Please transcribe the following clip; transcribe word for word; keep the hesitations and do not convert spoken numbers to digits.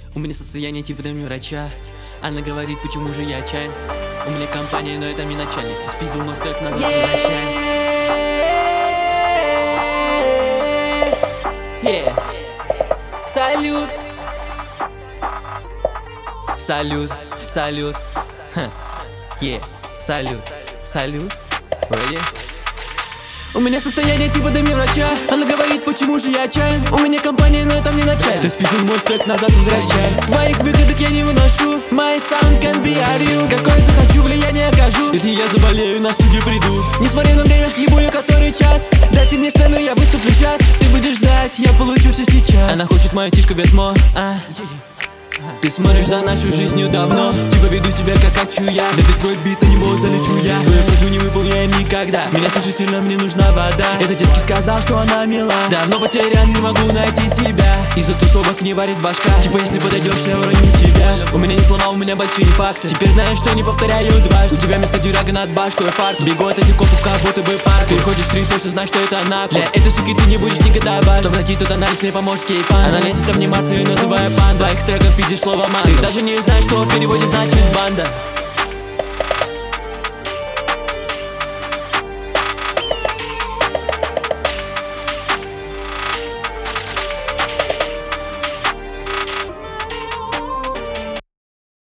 У меня состояние типа дом врача. Она говорит, почему же я отчаян. У меня компания, но это не начальник. Ты спиздил мой стек, назад возвращай. Yeah. Салют. Салют, салют. Ха. Yeah. Салют, салют. Ready? У меня состояние типа дами врача. Она говорит, почему же я отчаян. У меня компания, но это не начальник. Ты спиздил мой стек, назад возвращай. Твоих выходок я не выношу. My sound can be a real. Какое захочу, влияние окажу. Если я заболею, на студию приду. Несмотря на время, ебу я который час. Дайте мне сцену, я выступлю час. Ты будешь ждать, я получу все сейчас. Она хочет мою тишку ветмо, а? Ты смотришь за нашу жизнью давно. Типа веду себя как хочу я. Это твой бит, а не мой, залечу я. Твою просьбу не выполняем никогда. Меня слушать сильно, мне нужна вода. Этот детский сказал, что она мила. Давно потерян, не могу найти себя. Из-за тусовок не варит башка. Типа если подойдешь, я уроню тебя. У меня не слова, у меня большие факты. Теперь знаешь, что не повторяю дважды. У тебя вместо дюрага над башкой фарт. Бегу от этих копов, как будто бы парк. Ты ходишь в ресурсы, знаешь, что это нахуй. Для этой суки ты не будешь никогда бать. Чтобы найти тот анализ, мне поможет кейфан. Она лезет обниматься и называя пан. В своих треках видишь слово ман. Ты даже не знаешь, что в переводе значит банда.